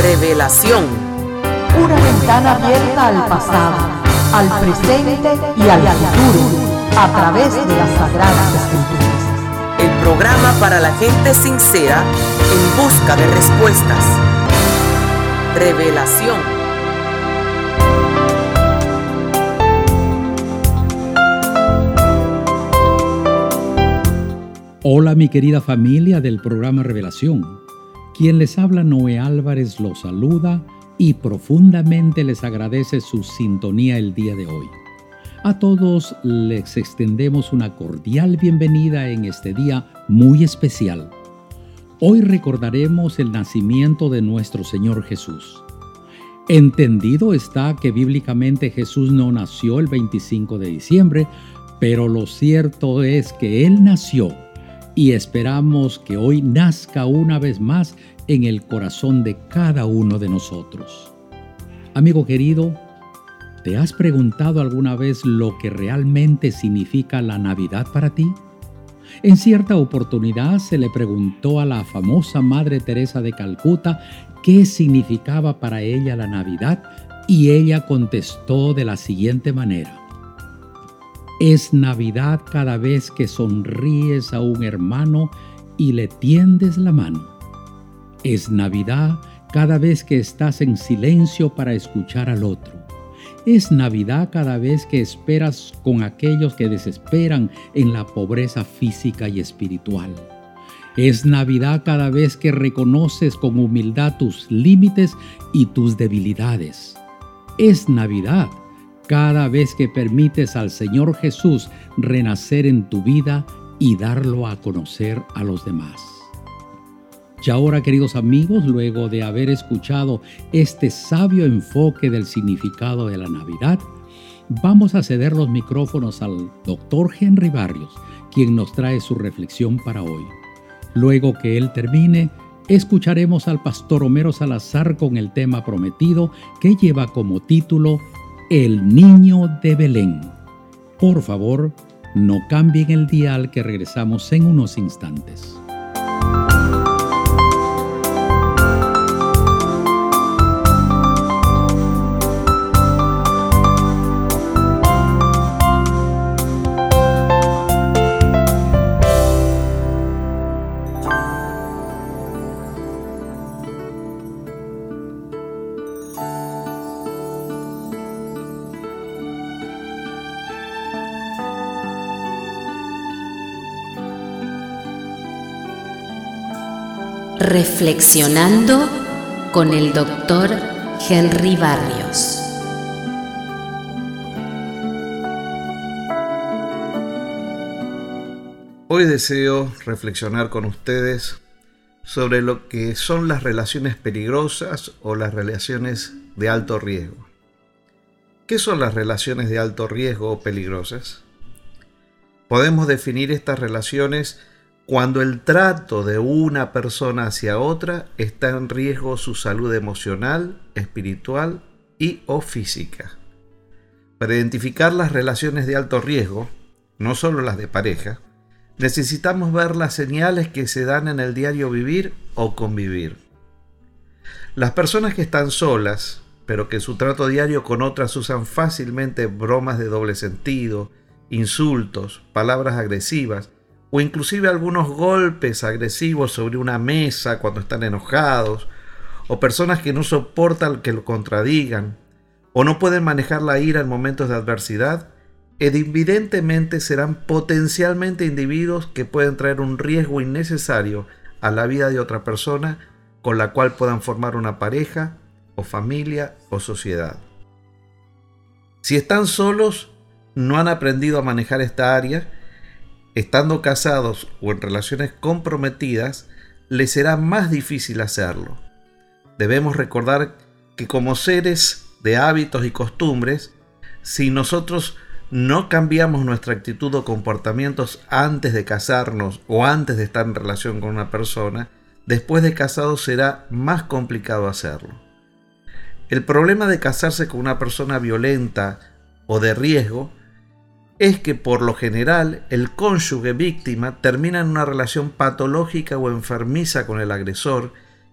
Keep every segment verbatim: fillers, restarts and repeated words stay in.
Revelación. Una ventana abierta al pasado, al presente y al futuro, a través de las Sagradas Escrituras. El programa para la gente sincera en busca de respuestas. Revelación. Hola mi querida familia del programa Revelación. Quien les habla, Noé Álvarez, los saluda y profundamente les agradece su sintonía el día de hoy. A todos les extendemos una cordial bienvenida en este día muy especial. Hoy recordaremos el nacimiento de nuestro Señor Jesús. Entendido está que bíblicamente Jesús no nació el veinticinco de diciembre, pero lo cierto es que Él nació y esperamos que hoy nazca una vez más en el corazón de cada uno de nosotros. Amigo querido, ¿te has preguntado alguna vez lo que realmente significa la Navidad para ti? En cierta oportunidad se le preguntó a la famosa Madre Teresa de Calcuta qué significaba para ella la Navidad y ella contestó de la siguiente manera: es Navidad cada vez que sonríes a un hermano y le tiendes la mano. Es Navidad cada vez que estás en silencio para escuchar al otro. Es Navidad cada vez que esperas con aquellos que desesperan en la pobreza física y espiritual. Es Navidad cada vez que reconoces con humildad tus límites y tus debilidades. Es Navidad cada vez que permites al Señor Jesús renacer en tu vida y darlo a conocer a los demás. Y ahora, queridos amigos, luego de haber escuchado este sabio enfoque del significado de la Navidad, vamos a ceder los micrófonos al doctor Henry Barrios, quien nos trae su reflexión para hoy. Luego que él termine, escucharemos al pastor Homero Salazar con el tema prometido que lleva como título El Niño de Belén. Por favor, no cambien el dial, que regresamos en unos instantes. Reflexionando con el doctor Henry Barrios. Hoy deseo reflexionar con ustedes sobre lo que son las relaciones peligrosas o las relaciones de alto riesgo. ¿Qué son las relaciones de alto riesgo o peligrosas? Podemos definir estas relaciones cuando el trato de una persona hacia otra está en riesgo su salud emocional, espiritual y o física. Para identificar las relaciones de alto riesgo, no solo las de pareja, necesitamos ver las señales que se dan en el diario vivir o convivir. Las personas que están solas, pero que en su trato diario con otras usan fácilmente bromas de doble sentido, insultos, palabras agresivas, o inclusive algunos golpes agresivos sobre una mesa cuando están enojados, o personas que no soportan que lo contradigan, o no pueden manejar la ira en momentos de adversidad, evidentemente serán potencialmente individuos que pueden traer un riesgo innecesario a la vida de otra persona con la cual puedan formar una pareja, o familia, o sociedad. Si están solos, no han aprendido a manejar esta área. Estando casados o en relaciones comprometidas, les será más difícil hacerlo. Debemos recordar que como seres de hábitos y costumbres, si nosotros no cambiamos nuestra actitud o comportamientos antes de casarnos o antes de estar en relación con una persona, después de casados será más complicado hacerlo. El problema de casarse con una persona violenta o de riesgo es que por lo general el cónyuge víctima termina en una relación patológica o enfermiza con el agresor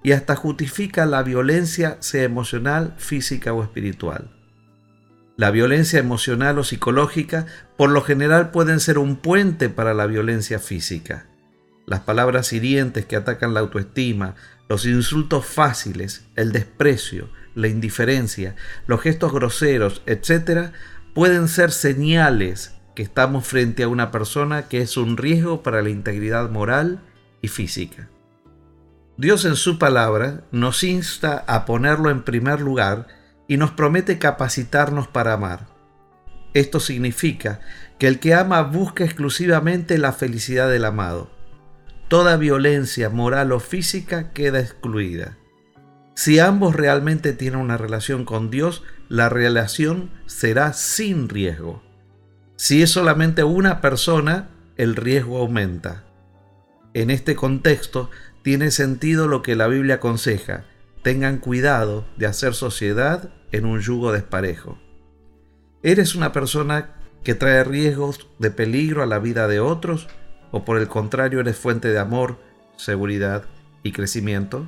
y hasta justifica la violencia, sea emocional, física o espiritual. La violencia emocional o psicológica por lo general pueden ser un puente para la violencia física. Las palabras hirientes que atacan la autoestima, los insultos fáciles, el desprecio, la indiferencia, los gestos groseros, etcétera, pueden ser señales que estamos frente a una persona que es un riesgo para la integridad moral y física. Dios en su palabra nos insta a ponerlo en primer lugar y nos promete capacitarnos para amar. Esto significa que el que ama busca exclusivamente la felicidad del amado. Toda violencia moral o física queda excluida. Si ambos realmente tienen una relación con Dios, la relación será sin riesgo. Si es solamente una persona, el riesgo aumenta. En este contexto, tiene sentido lo que la Biblia aconseja: tengan cuidado de hacer sociedad en un yugo desparejo. ¿Eres una persona que trae riesgos de peligro a la vida de otros? ¿O por el contrario eres fuente de amor, seguridad y crecimiento?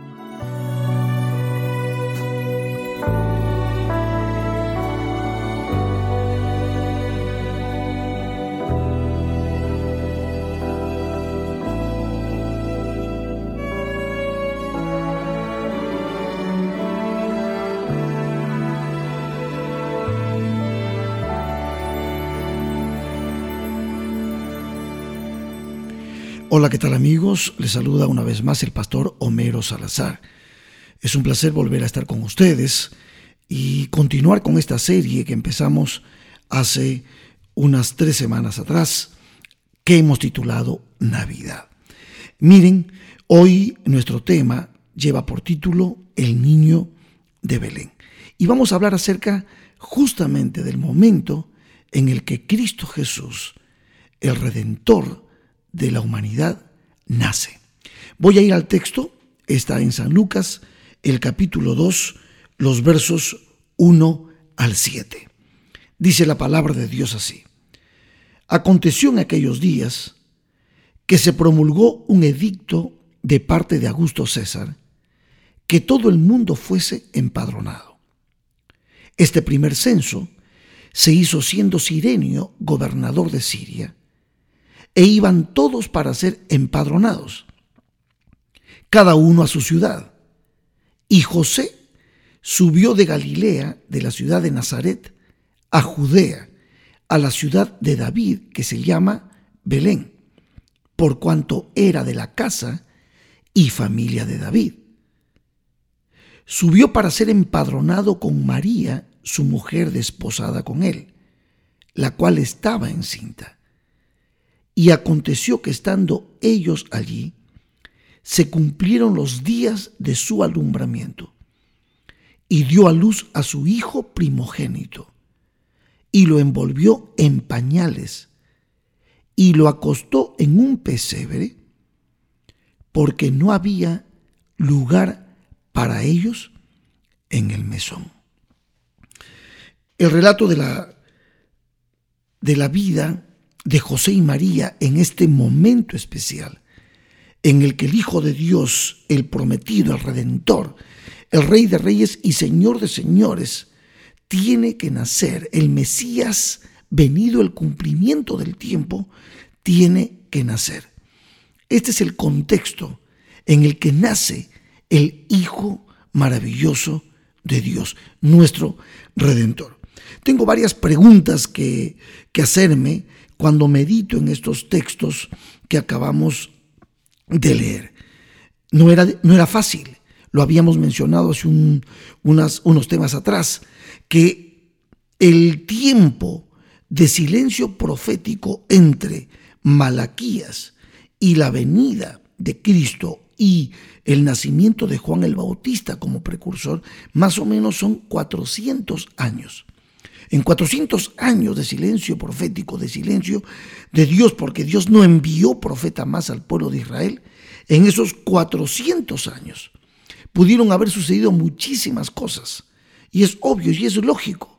Hola, ¿qué tal amigos? Les saluda una vez más el pastor Homero Salazar. Es un placer volver a estar con ustedes y continuar con esta serie que empezamos hace unas tres semanas atrás, que hemos titulado Navidad. Miren, hoy nuestro tema lleva por título El niño de Belén. Y vamos a hablar acerca justamente del momento en el que Cristo Jesús, el Redentor de la humanidad, nace. Voy a ir al texto, está en San Lucas, el capítulo dos, los versos uno al siete. Dice la palabra de Dios así: Aconteció en aquellos días que se promulgó un edicto de parte de Augusto César, que todo el mundo fuese empadronado. Este primer censo se hizo siendo Cirenio gobernador de Siria, e iban todos para ser empadronados, cada uno a su ciudad. Y José subió de Galilea, de la ciudad de Nazaret, a Judea, a la ciudad de David, que se llama Belén, por cuanto era de la casa y familia de David. Subió para ser empadronado con María, su mujer desposada con él, la cual estaba encinta. Y aconteció que estando ellos allí, se cumplieron los días de su alumbramiento, y dio a luz a su hijo primogénito, y lo envolvió en pañales, y lo acostó en un pesebre, porque no había lugar para ellos en el mesón. El relato de la, de la vida de José y María en este momento especial, en el que el Hijo de Dios, el prometido, el Redentor, el Rey de Reyes y Señor de Señores, tiene que nacer. El Mesías, venido el cumplimiento del tiempo, tiene que nacer. Este es el contexto en el que nace el Hijo maravilloso de Dios, nuestro Redentor. Tengo varias preguntas que, que hacerme cuando medito en estos textos que acabamos de leer. No era, no era fácil, lo habíamos mencionado hace un, unas, unos temas atrás, que el tiempo de silencio profético entre Malaquías y la venida de Cristo y el nacimiento de Juan el Bautista como precursor, más o menos son cuatrocientos años. En cuatrocientos años de silencio profético, de silencio de Dios, porque Dios no envió profeta más al pueblo de Israel, en esos cuatrocientos años pudieron haber sucedido muchísimas cosas. Y es obvio y es lógico.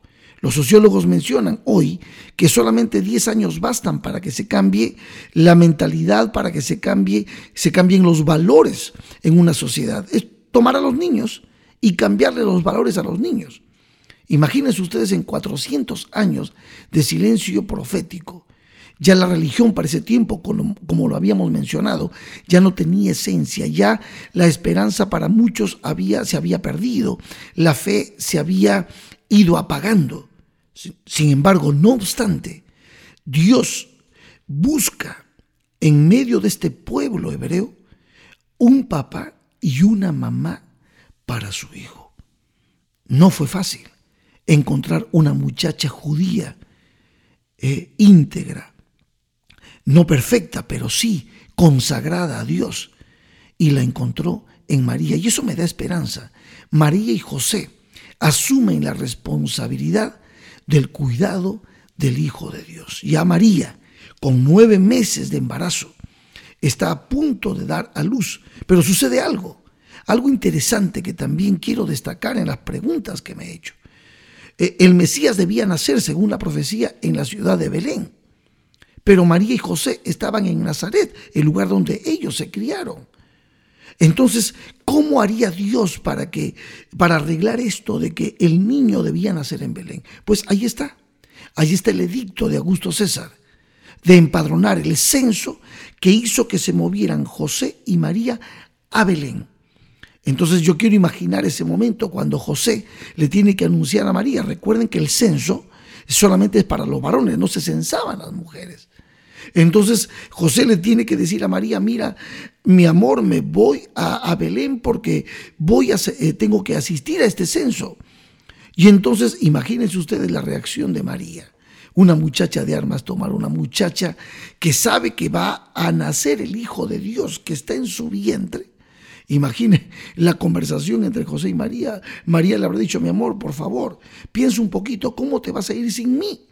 Los sociólogos mencionan hoy que solamente diez años bastan para que se cambie la mentalidad, para que se cambie, se cambien los valores en una sociedad. Es tomar a los niños y cambiarle los valores a los niños. Imagínense ustedes en cuatrocientos años de silencio profético. Ya la religión para ese tiempo, como, como lo habíamos mencionado, ya no tenía esencia, ya la esperanza para muchos había, se había perdido, la fe se había ido apagando. Sin embargo, no obstante, Dios busca en medio de este pueblo hebreo un papá y una mamá para su hijo. No fue fácil encontrar una muchacha judía eh, íntegra, no perfecta, pero sí consagrada a Dios, y la encontró en María, y eso me da esperanza. María y José asumen la responsabilidad del cuidado del Hijo de Dios. Ya María, con nueve meses de embarazo, está a punto de dar a luz, pero sucede algo, algo interesante que también quiero destacar en las preguntas que me he hecho. El Mesías debía nacer, según la profecía, en la ciudad de Belén, pero María y José estaban en Nazaret, el lugar donde ellos se criaron. Entonces, ¿cómo haría Dios para que, para arreglar esto de que el niño debía nacer en Belén? Pues ahí está, ahí está el edicto de Augusto César, de empadronar el censo que hizo que se movieran José y María a Belén. Entonces yo quiero imaginar ese momento cuando José le tiene que anunciar a María. Recuerden que el censo solamente es para los varones, no se censaban las mujeres. Entonces José le tiene que decir a María: mira, mi amor, me voy a, a Belén porque voy a, eh, tengo que asistir a este censo. Y entonces imagínense ustedes la reacción de María, una muchacha de armas tomar, una muchacha que sabe que va a nacer el Hijo de Dios que está en su vientre. Imagine la conversación entre José y María. María le habrá dicho: mi amor, por favor, piensa un poquito, ¿cómo te vas a ir sin mí?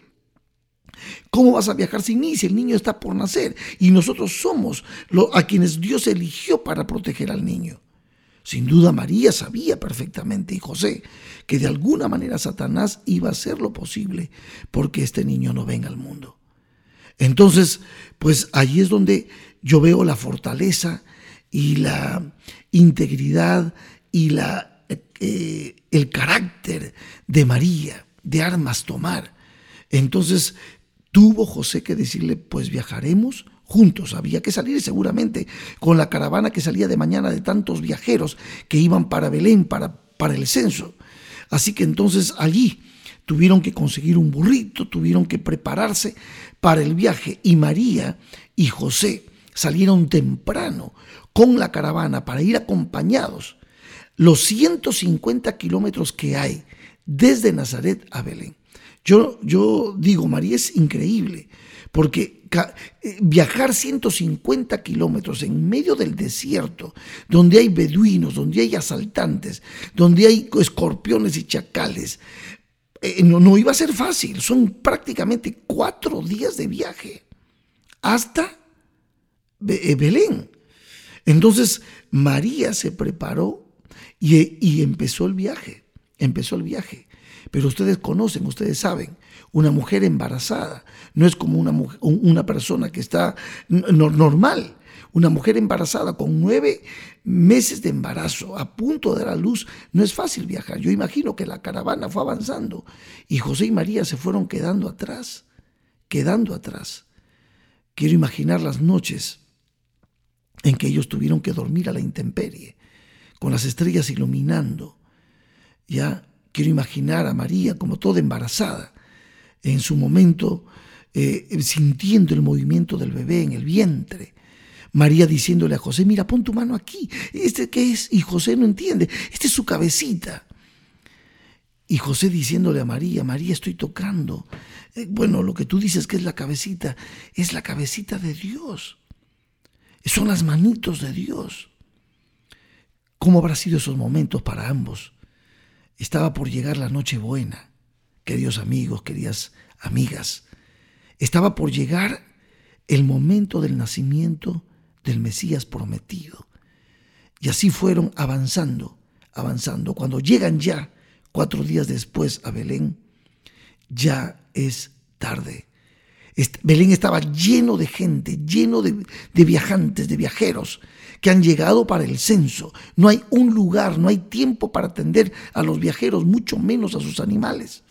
¿Cómo vas a viajar sin mí si el niño está por nacer? Y nosotros somos lo, a quienes Dios eligió para proteger al niño. Sin duda María sabía perfectamente, y José, que de alguna manera Satanás iba a hacer lo posible porque este niño no venga al mundo. Entonces, pues allí es donde yo veo la fortaleza y la integridad y la, eh, el carácter de María, de armas tomar. Entonces tuvo José que decirle: pues viajaremos juntos. Había que salir seguramente con la caravana que salía de mañana de tantos viajeros que iban para Belén, para, para el censo. Así que entonces allí tuvieron que conseguir un burrito, tuvieron que prepararse para el viaje, y María y José salieron temprano con la caravana para ir acompañados los ciento cincuenta kilómetros que hay desde Nazaret a Belén. Yo, yo digo, María es increíble, porque ca- viajar ciento cincuenta kilómetros en medio del desierto, donde hay beduinos, donde hay asaltantes, donde hay escorpiones y chacales, eh, no, no iba a ser fácil. Son prácticamente cuatro días de viaje hasta Be- Belén. Entonces María se preparó y, y empezó el viaje, empezó el viaje. Pero ustedes conocen, ustedes saben, una mujer embarazada no es como una, mujer, una persona que está no, normal. Una mujer embarazada con nueve meses de embarazo, a punto de dar a luz, no es fácil viajar. Yo imagino que la caravana fue avanzando y José y María se fueron quedando atrás, quedando atrás. Quiero imaginar las noches en que ellos tuvieron que dormir a la intemperie, con las estrellas iluminando. Ya quiero imaginar a María como toda embarazada, en su momento eh, sintiendo el movimiento del bebé en el vientre. María diciéndole a José: mira, pon tu mano aquí, ¿este qué es? Y José no entiende, esta es su cabecita. Y José diciéndole a María: María, estoy tocando. Eh, bueno, lo que tú dices que es la cabecita, es la cabecita de Dios. Son las manitos de Dios. ¿Cómo habrá sido esos momentos para ambos? Estaba por llegar la Nochebuena, queridos amigos, queridas amigas. Estaba por llegar el momento del nacimiento del Mesías prometido. Y así fueron avanzando, avanzando. Cuando llegan ya, cuatro días después, a Belén, ya es tarde. Belén estaba lleno de gente, lleno de, de viajantes, de viajeros que han llegado para el censo. No hay un lugar, no hay tiempo para atender a los viajeros, mucho menos a sus animales.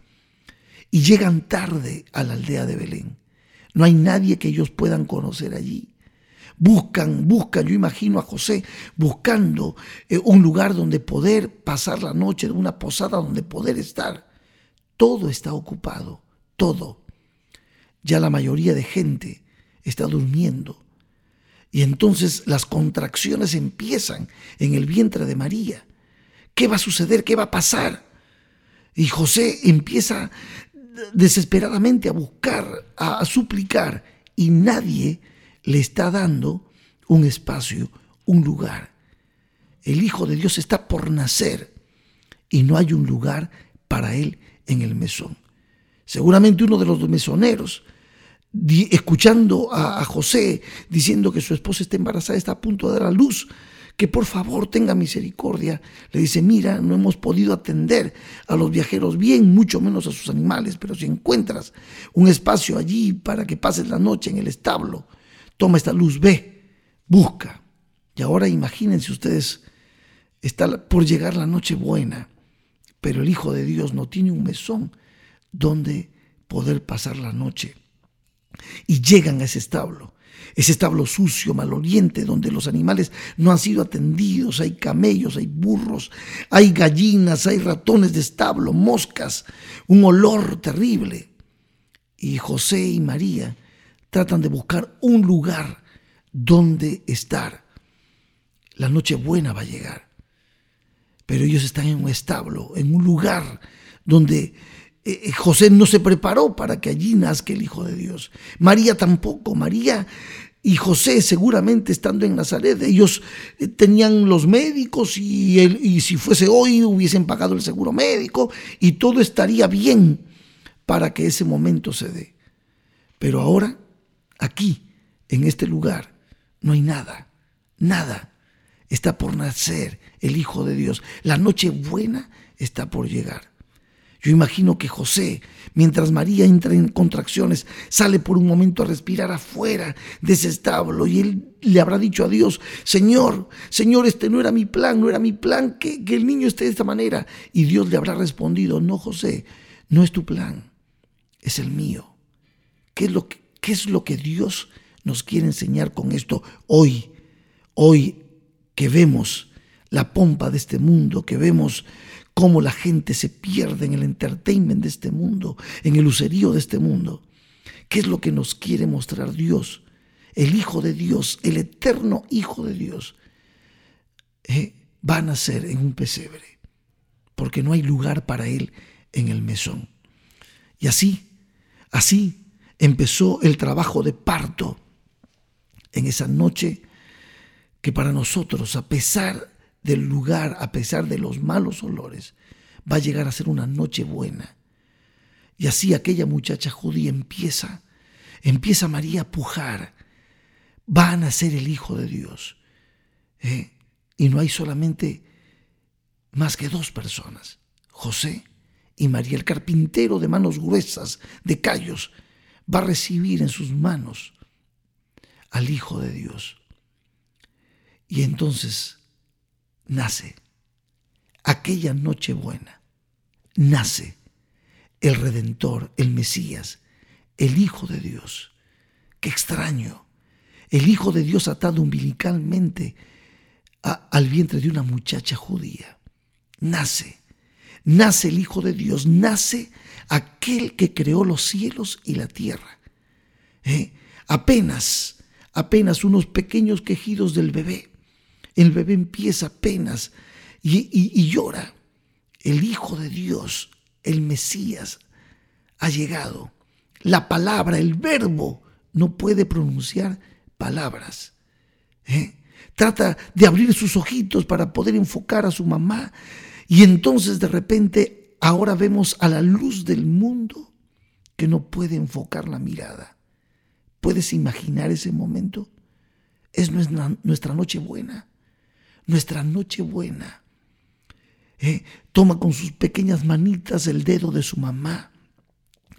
Y llegan tarde a la aldea de Belén. No hay nadie que ellos puedan conocer allí. Buscan, buscan, yo imagino a José buscando eh, un lugar donde poder pasar la noche, una posada donde poder estar. Todo está ocupado, todo. Ya la mayoría de gente está durmiendo. Y entonces las contracciones empiezan en el vientre de María. ¿Qué va a suceder? ¿Qué va a pasar? Y José empieza desesperadamente a buscar, a, a suplicar, y nadie le está dando un espacio, un lugar. El Hijo de Dios está por nacer y no hay un lugar para él en el mesón. Seguramente uno de los mesoneros, di, escuchando a, a José diciendo que su esposa está embarazada, está a punto de dar a luz, que por favor tenga misericordia, le dice: mira, no hemos podido atender a los viajeros bien, mucho menos a sus animales, pero si encuentras un espacio allí para que pases la noche en el establo, toma esta luz, ve, busca. Y ahora imagínense ustedes, está por llegar la noche buena, pero el Hijo de Dios no tiene un mesón donde poder pasar la noche. Y llegan a ese establo, ese establo sucio, maloliente, donde los animales no han sido atendidos. Hay camellos, hay burros, hay gallinas, hay ratones de establo, moscas, un olor terrible. Y José y María tratan de buscar un lugar donde estar. La noche buena va a llegar, pero ellos están en un establo, en un lugar donde eh, José no se preparó para que allí nazca el Hijo de Dios. María tampoco. María y José, seguramente estando en Nazaret, ellos eh, tenían los médicos y, el, y si fuese hoy hubiesen pagado el seguro médico y todo estaría bien para que ese momento se dé. Pero ahora, aquí, en este lugar, no hay nada, nada. Está por nacer el Hijo de Dios. La noche buena está por llegar. Yo imagino que José, mientras María entra en contracciones, sale por un momento a respirar afuera de ese establo y él le habrá dicho a Dios: Señor, Señor, este no era mi plan, no era mi plan que, que el niño esté de esta manera. Y Dios le habrá respondido: no, José, no es tu plan, es el mío. ¿Qué es lo que, qué es lo que Dios nos quiere enseñar con esto hoy? Hoy que vemos la pompa de este mundo, que vemos cómo la gente se pierde en el entertainment de este mundo, en el lucerío de este mundo. ¿Qué es lo que nos quiere mostrar Dios? El Hijo de Dios, el eterno Hijo de Dios, eh, va a nacer en un pesebre, porque no hay lugar para él en el mesón. Y así, así empezó el trabajo de parto en esa noche que para nosotros, a pesar del lugar, a pesar de los malos olores, va a llegar a ser una noche buena. Y así aquella muchacha judía empieza, empieza María a pujar. Va a nacer el Hijo de Dios. ¿eh? Y no hay solamente más que dos personas, José y María. El carpintero de manos gruesas, de callos, va a recibir en sus manos al Hijo de Dios. Y entonces nace, aquella noche buena, nace el Redentor, el Mesías, el Hijo de Dios. ¡Qué extraño! El Hijo de Dios atado umbilicalmente a, al vientre de una muchacha judía. Nace, nace el Hijo de Dios, nace aquel que creó los cielos y la tierra. ¿Eh? Apenas, apenas unos pequeños quejidos del bebé. El bebé empieza apenas y, y, y llora. El Hijo de Dios, el Mesías, ha llegado. La palabra, el verbo, no puede pronunciar palabras. ¿Eh? Trata de abrir sus ojitos para poder enfocar a su mamá. Y entonces de repente ahora vemos a la luz del mundo que no puede enfocar la mirada. ¿Puedes imaginar ese momento? Es nuestra, nuestra noche buena. Nuestra noche buena. Eh, toma con sus pequeñas manitas el dedo de su mamá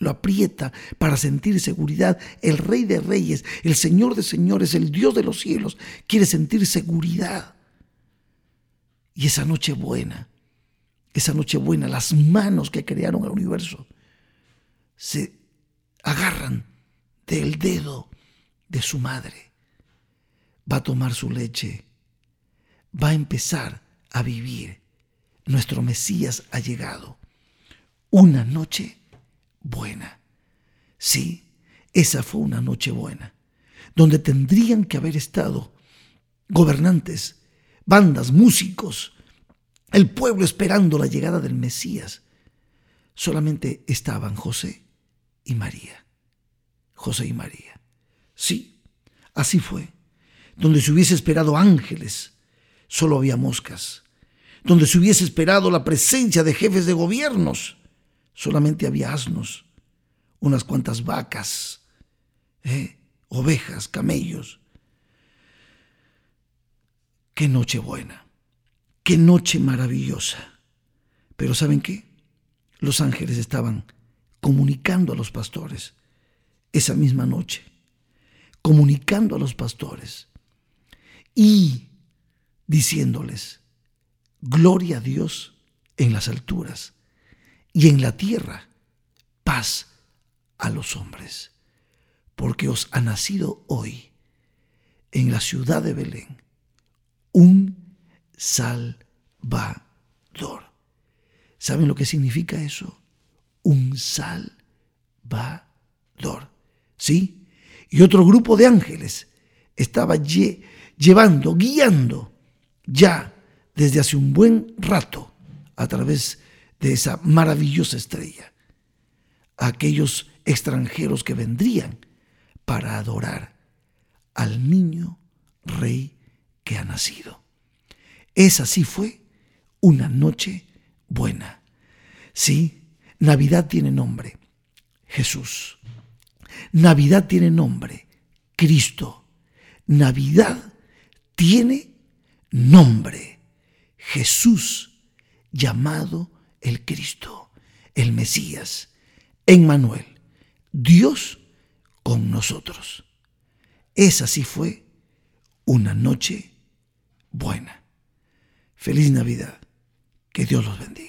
lo aprieta para sentir seguridad. El Rey de Reyes, el Señor de Señores, el Dios de los cielos, quiere sentir seguridad. Y esa noche buena, esa noche buena, las manos que crearon el universo se agarran del dedo de su madre. Va a tomar su leche, va a empezar a vivir. Nuestro Mesías ha llegado. Una noche buena. Sí, esa fue una noche buena, donde tendrían que haber estado gobernantes, bandas, músicos, el pueblo esperando la llegada del Mesías. Solamente estaban José y María. José y María. Sí, así fue. Donde se hubiese esperado ángeles, solo había moscas. Donde se hubiese esperado la presencia de jefes de gobiernos, solamente había asnos, unas cuantas vacas, ¿eh? ovejas, camellos. Qué noche buena, qué noche maravillosa. Pero ¿saben qué? Los ángeles estaban comunicando a los pastores esa misma noche, comunicando a los pastores y diciéndoles: gloria a Dios en las alturas y en la tierra paz a los hombres, porque os ha nacido hoy en la ciudad de Belén un Salvador. ¿Saben lo que significa eso? Un Salvador. ¿Sí? Y otro grupo de ángeles estaba lle- llevando, guiando ya desde hace un buen rato a través de esa maravillosa estrella a aquellos extranjeros que vendrían para adorar al niño rey que ha nacido. Esa sí fue una noche buena. Sí, Navidad tiene nombre, Jesús. Navidad tiene nombre, Cristo. Navidad tiene nombre, Jesús, llamado el Cristo, el Mesías, Emmanuel, Dios con nosotros. Esa sí fue una noche buena. Feliz Navidad. Que Dios los bendiga.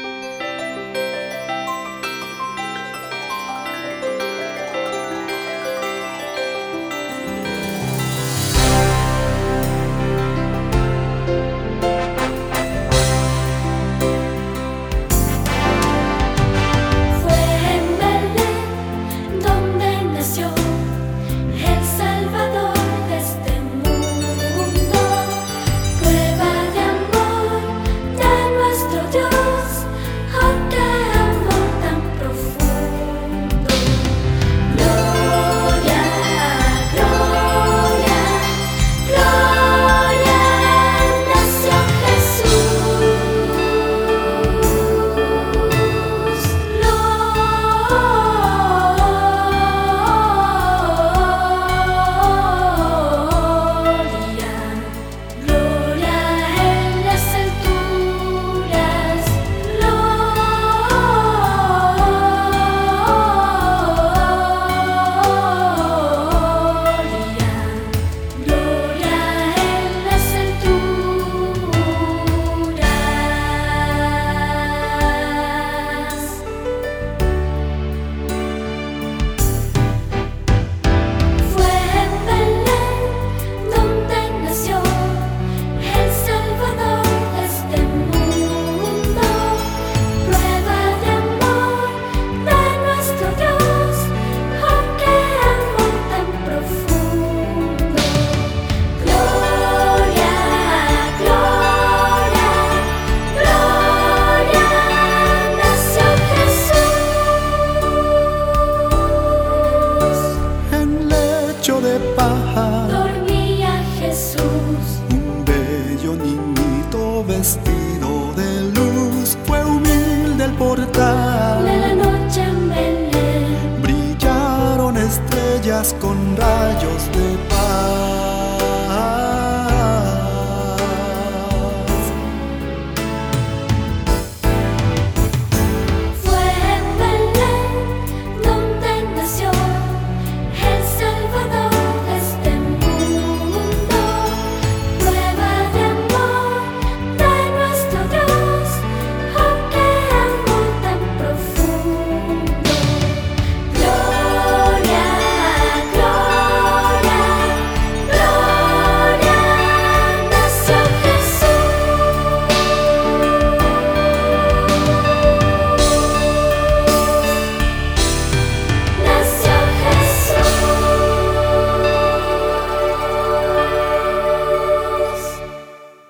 Con rayos de paz. Fue en Belén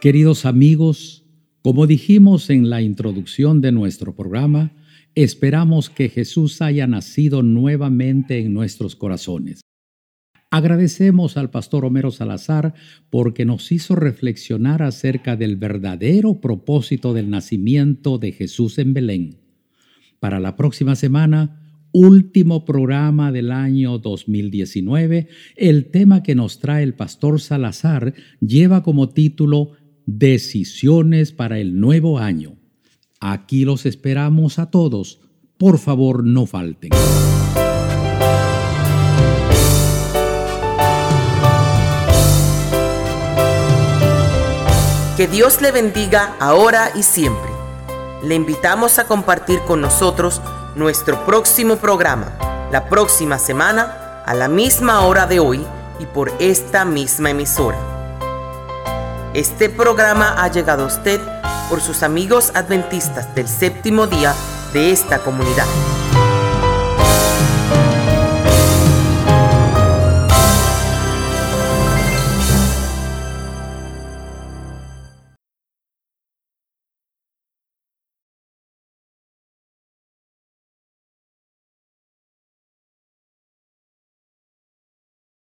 Queridos amigos, como dijimos en la introducción de nuestro programa, esperamos que Jesús haya nacido nuevamente en nuestros corazones. Agradecemos al pastor Homero Salazar porque nos hizo reflexionar acerca del verdadero propósito del nacimiento de Jesús en Belén. Para la próxima semana, último programa del año dos mil diecinueve, el tema que nos trae el pastor Salazar lleva como título Decisiones para el nuevo año. Aquí los esperamos a todos. Por favor, no falten. Que Dios le bendiga ahora y siempre. Le invitamos a compartir con nosotros nuestro próximo programa, la próxima semana, a la misma hora de hoy y por esta misma emisora. Este programa ha llegado a usted por sus amigos adventistas del séptimo día de esta comunidad.